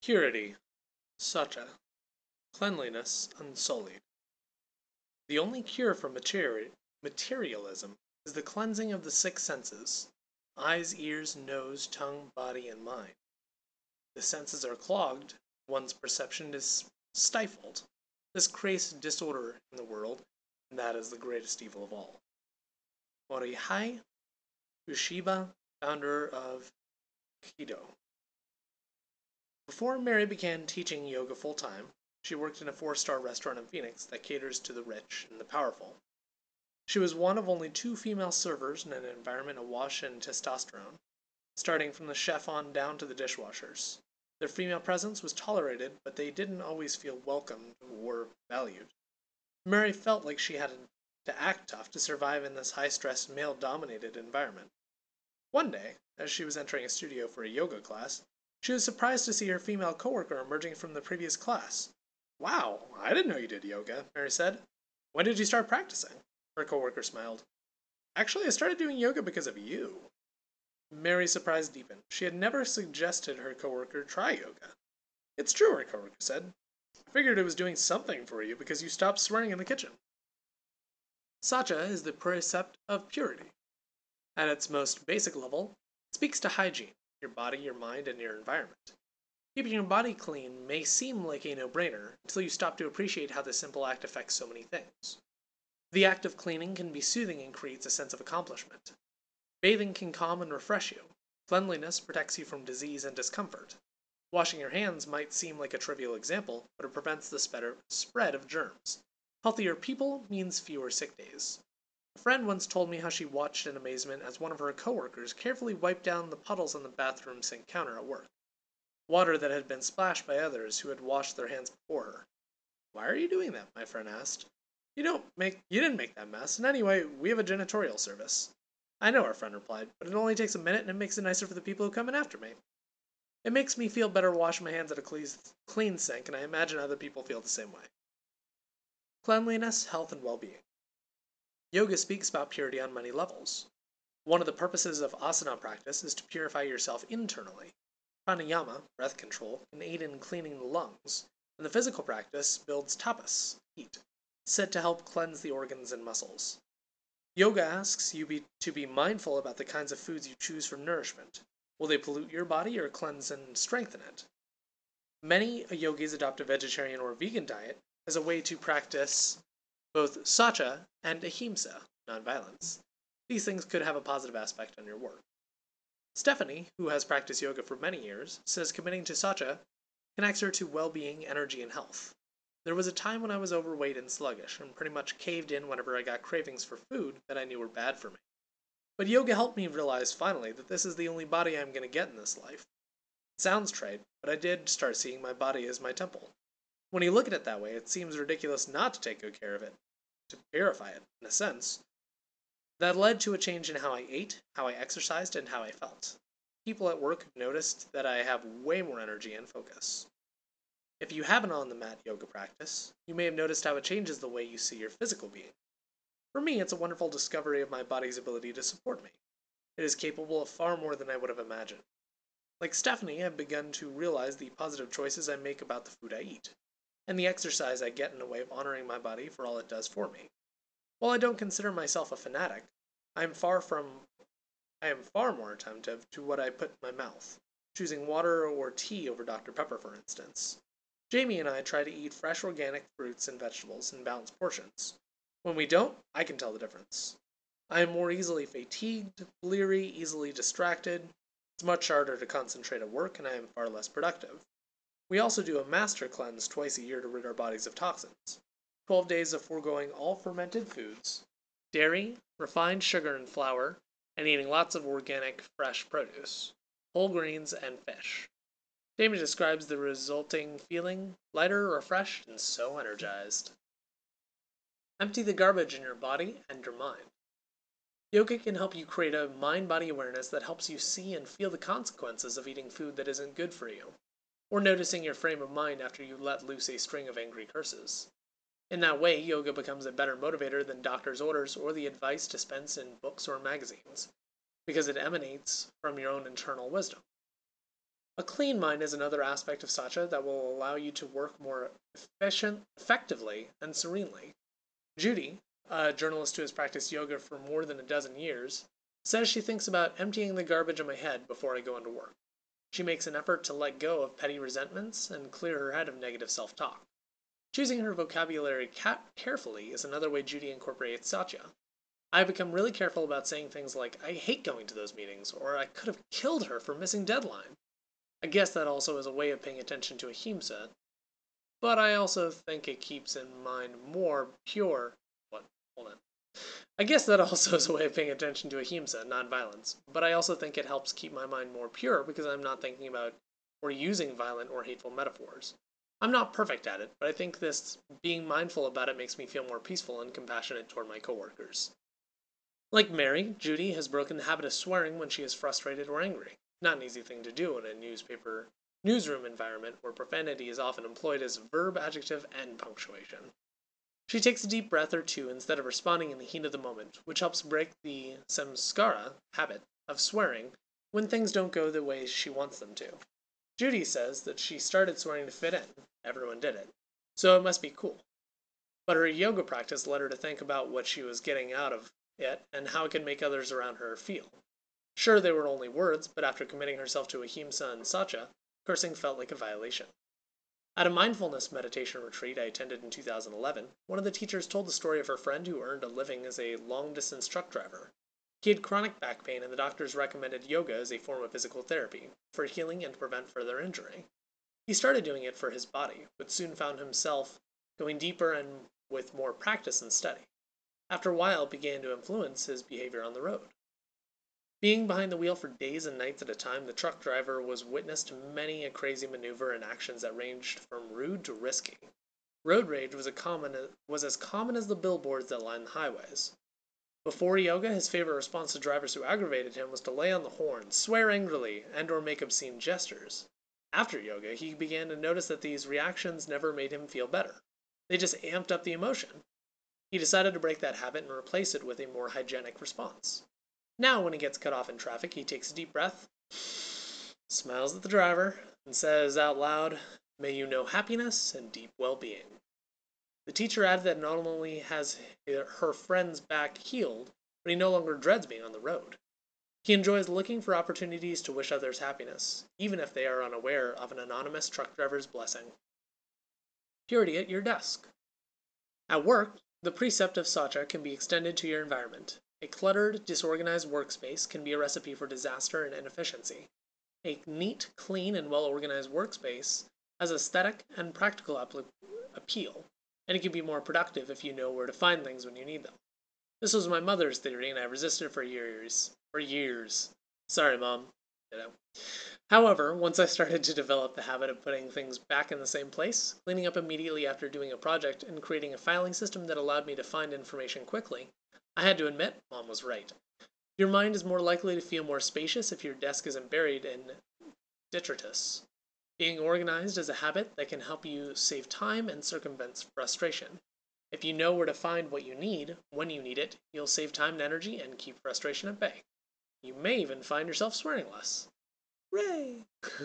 Purity, Satya, cleanliness unsullied. The only cure for materialism is the cleansing of the six senses: eyes, ears, nose, tongue, body, and mind. The senses are clogged, one's perception is stifled. This creates disorder in the world, and that is the greatest evil of all. Morihei Ueshiba, founder of Kido. Before Mary began teaching yoga full time, she worked in a 4-star restaurant in Phoenix that caters to the rich and the powerful. She was one of only 2 female servers in an environment awash in testosterone, starting from the chef on down to the dishwashers. Their female presence was tolerated, but they didn't always feel welcomed or valued. Mary felt like she had to act tough to survive in this high-stress, male-dominated environment. One day, as she was entering a studio for a yoga class, she was surprised to see her female coworker emerging from the previous class. "Wow, I didn't know you did yoga," Mary said. "When did you start practicing?" Her coworker smiled. "Actually, I started doing yoga because of you." Mary's surprise deepened. She had never suggested her coworker try yoga. "It's true," her coworker said. "I figured it was doing something for you because you stopped swearing in the kitchen." Satya is the precept of purity. At its most basic level, it speaks to hygiene, your body, your mind, and your environment. Keeping your body clean may seem like a no-brainer until you stop to appreciate how this simple act affects so many things. The act of cleaning can be soothing and creates a sense of accomplishment. Bathing can calm and refresh you. Cleanliness protects you from disease and discomfort. Washing your hands might seem like a trivial example, but it prevents the spread of germs. Healthier people means fewer sick days. A friend once told me how she watched in amazement as one of her coworkers carefully wiped down the puddles on the bathroom sink counter at work. Water that had been splashed by others who had washed their hands before her. "Why are you doing that?" my friend asked. You didn't make that mess, and anyway, we have a janitorial service." "I know," our friend replied, "but it only takes a minute and it makes it nicer for the people who come in after me. It makes me feel better washing my hands at a clean sink, and I imagine other people feel the same way." Cleanliness, health, and well-being. Yoga speaks about purity on many levels. One of the purposes of asana practice is to purify yourself internally. Pranayama, breath control, can aid in cleaning the lungs, and the physical practice builds tapas, heat, said to help cleanse the organs and muscles. Yoga asks you to be mindful about the kinds of foods you choose for nourishment. Will they pollute your body or cleanse and strengthen it? Many yogis adopt a vegetarian or vegan diet as a way to practice both satya and ahimsa, nonviolence. These things could have a positive aspect on your work. Stephanie, who has practiced yoga for many years, says committing to satya connects her to well-being, energy, and health. "There was a time when I was overweight and sluggish, and pretty much caved in whenever I got cravings for food that I knew were bad for me. But yoga helped me realize finally that this is the only body I'm going to get in this life. It sounds trite, but I did start seeing my body as my temple. When you look at it that way, it seems ridiculous not to take good care of it, to purify it, in a sense. That led to a change in how I ate, how I exercised, and how I felt. People at work have noticed that I have way more energy and focus. If you have an on-the-mat yoga practice, you may have noticed how it changes the way you see your physical being. For me, it's a wonderful discovery of my body's ability to support me. It is capable of far more than I would have imagined. Like Stephanie, I've begun to realize the positive choices I make about the food I eat, and the exercise I get in a way of honoring my body for all it does for me. While I don't consider myself a fanatic, I am far more attentive to what I put in my mouth, choosing water or tea over Dr. Pepper, for instance. Jamie and I try to eat fresh organic fruits and vegetables in balanced portions. When we don't, I can tell the difference. I am more easily fatigued, bleary, easily distracted. It's much harder to concentrate at work, and I am far less productive. We also do a master cleanse twice a year to rid our bodies of toxins. 12 days of foregoing all fermented foods, dairy, refined sugar and flour, and eating lots of organic, fresh produce, whole grains, and fish. Jamie describes the resulting feeling lighter, refreshed, and so energized. Empty the garbage in your body and your mind. Yoga can help you create a mind-body awareness that helps you see and feel the consequences of eating food that isn't good for you, or noticing your frame of mind after you let loose a string of angry curses. In that way, yoga becomes a better motivator than doctor's orders or the advice dispensed in books or magazines, because it emanates from your own internal wisdom. A clean mind is another aspect of Satya that will allow you to work more effectively, and serenely. Judy, a journalist who has practiced yoga for more than a dozen years, says she thinks about emptying the garbage in my head before I go into work. She makes an effort to let go of petty resentments and clear her head of negative self talk. Choosing her vocabulary carefully is another way Judy incorporates Satya. I have become really careful about saying things like, I hate going to those meetings, or I could have killed her for missing deadline. I guess that also is a way of paying attention to ahimsa, but I also think it keeps in mind more pure. What? Hold on. I guess that also is a way of paying attention to ahimsa, non-violence, but I also think it helps keep my mind more pure because I'm not thinking about or using violent or hateful metaphors. I'm not perfect at it, but I think this being mindful about it makes me feel more peaceful and compassionate toward my coworkers. Like Mary, Judy has broken the habit of swearing when she is frustrated or angry. Not an easy thing to do in a newsroom environment where profanity is often employed as verb, adjective, and punctuation. She takes a deep breath or two instead of responding in the heat of the moment, which helps break the samskara habit of swearing when things don't go the way she wants them to. Judy says that she started swearing to fit in. Everyone did it. So it must be cool. But her yoga practice led her to think about what she was getting out of it and how it could make others around her feel. Sure, they were only words, but after committing herself to ahimsa and satya, cursing felt like a violation. At a mindfulness meditation retreat I attended in 2011, one of the teachers told the story of her friend who earned a living as a long-distance truck driver. He had chronic back pain, and the doctors recommended yoga as a form of physical therapy for healing and to prevent further injury. He started doing it for his body, but soon found himself going deeper and with more practice and study. After a while, it began to influence his behavior on the road. Being behind the wheel for days and nights at a time, the truck driver was witness to many a crazy maneuver and actions that ranged from rude to risky. Road rage was as common as the billboards that lined the highways. Before yoga, his favorite response to drivers who aggravated him was to lay on the horn, swear angrily, and or make obscene gestures. After yoga, he began to notice that these reactions never made him feel better. They just amped up the emotion. He decided to break that habit and replace it with a more hygienic response. Now, when he gets cut off in traffic, he takes a deep breath, smiles at the driver, and says out loud, "May you know happiness and deep well-being." The teacher added that not only has her friend's back healed, but he no longer dreads being on the road. He enjoys looking for opportunities to wish others happiness, even if they are unaware of an anonymous truck driver's blessing. Purity at your desk. At work, the precept of satya can be extended to your environment. A cluttered, disorganized workspace can be a recipe for disaster and inefficiency. A neat, clean, and well-organized workspace has aesthetic and practical appeal, and it can be more productive if you know where to find things when you need them. This was my mother's theory, and I resisted for years. Sorry, Mom. However, once I started to develop the habit of putting things back in the same place, cleaning up immediately after doing a project, and creating a filing system that allowed me to find information quickly, I had to admit, Mom was right. Your mind is more likely to feel more spacious if your desk isn't buried in detritus. Being organized is a habit that can help you save time and circumvent frustration. If you know where to find what you need, when you need it, you'll save time and energy and keep frustration at bay. You may even find yourself swearing less. Hooray!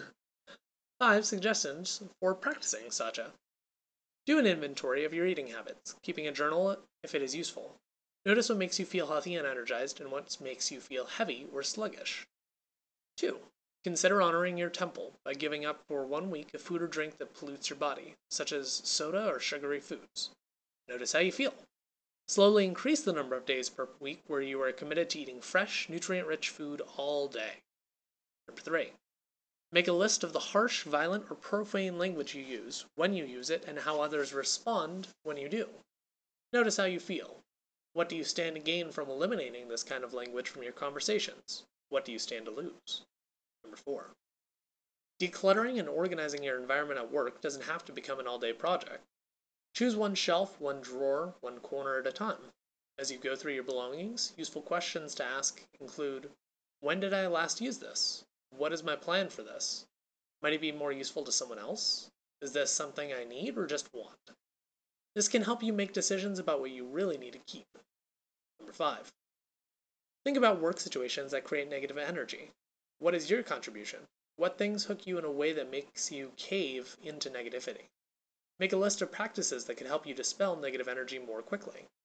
5 suggestions for practicing Satya. Do an inventory of your eating habits, keeping a journal if it is useful. Notice what makes you feel healthy and energized and what makes you feel heavy or sluggish. 2. Consider honoring your temple by giving up for 1 week a food or drink that pollutes your body, such as soda or sugary foods. Notice how you feel. Slowly increase the number of days per week where you are committed to eating fresh, nutrient-rich food all day. Number 3. Make a list of the harsh, violent, or profane language you use, when you use it, and how others respond when you do. Notice how you feel. What do you stand to gain from eliminating this kind of language from your conversations? What do you stand to lose? Number 4. Decluttering and organizing your environment at work doesn't have to become an all-day project. Choose one shelf, one drawer, one corner at a time. As you go through your belongings, useful questions to ask include, when did I last use this? What is my plan for this? Might it be more useful to someone else? Is this something I need or just want? This can help you make decisions about what you really need to keep. Number 5. Think about work situations that create negative energy. What is your contribution? What things hook you in a way that makes you cave into negativity? Make a list of practices that can help you dispel negative energy more quickly.